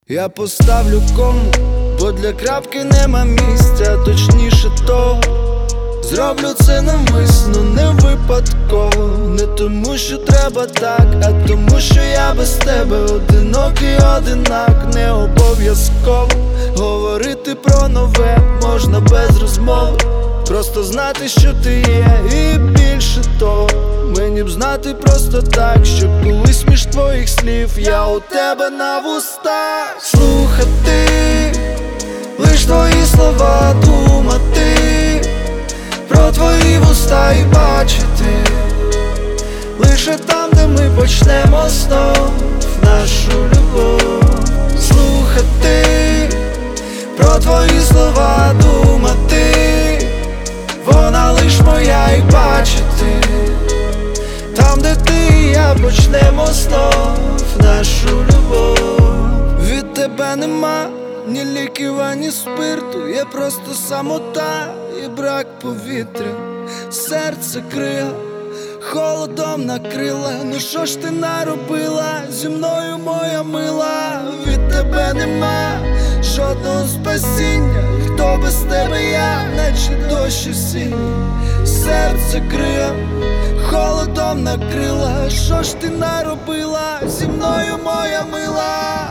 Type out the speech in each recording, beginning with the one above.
Я поставлю кому, бо для крапки нема місця, точніше того. Зроблю це навмисно, не випадково. Не тому, що треба так, а тому, що я без тебе одинокий одинак. Не обов'язково говорити про нове можна без розмови. Просто знати, що ти є, і більше того. Мені б знати просто так, щоб колись між твоїх слів я у тебе на вустах. Слухати лиш твої слова, думати про твої вуста і бачити лише там, де ми почнемо знов нашу любов. Слухати про твої слова, думати, вона лиш моя, і бачити там, де ти і я почнемо знов нашу любов. Від тебе нема ні ліків, ані спирту, є просто самота і брак повітря. Серце криє, холодом накрила. Ну що ж ти наробила зі мною, моя мила? Від тебе нема жодного спасіння. Хто без тебе я, наче дощ осінній. Серце криє, холодом накрила. Що ж ти наробила зі мною, моя мила?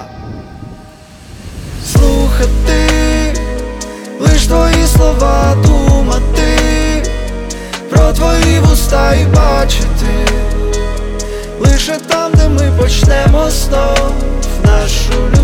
Слухати лиш твої слова, думати про твої вуста і бачити лише там, де ми почнемо знов нашу любов.